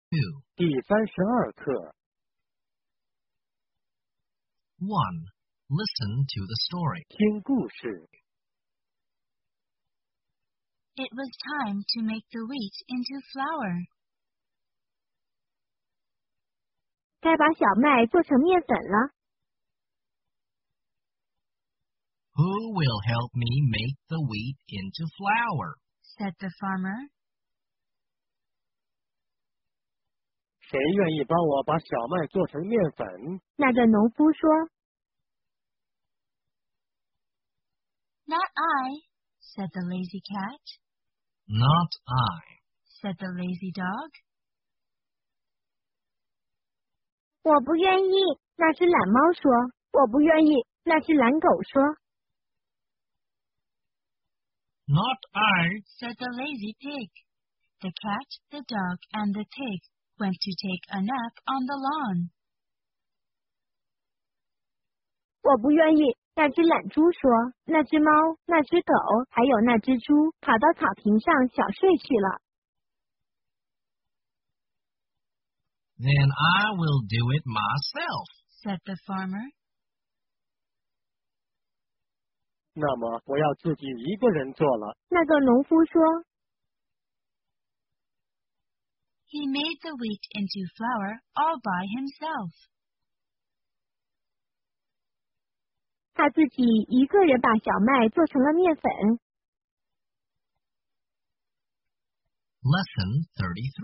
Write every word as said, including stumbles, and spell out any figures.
two. 第三十二课 one. Listen to the story. 听故事。 It was time to make the wheat into flour. 该把小麦做成面粉了。 Who will help me make the wheat into flour? Said the farmer. 谁愿意帮我把小麦做成面粉？ 那个农夫说 Not I, said the lazy cat. Not I. Said the lazy dog. 我不愿意。那只懒猫说我不愿意。那只懒狗说 Not I. Said the lazy pig. The cat, the dog, and the pig went to take a nap on the lawn. 我不愿意。那只懒猪说那只猫那只狗还有那只猪跑到草坪上小睡去了。 Then I will do it myself. Said the farmer. 那么我要自己一个人做了。 那个农夫说 He made the wheat into flour all by himself. 他自己一个人把小麦做成了面粉。 Lesson thirty-three.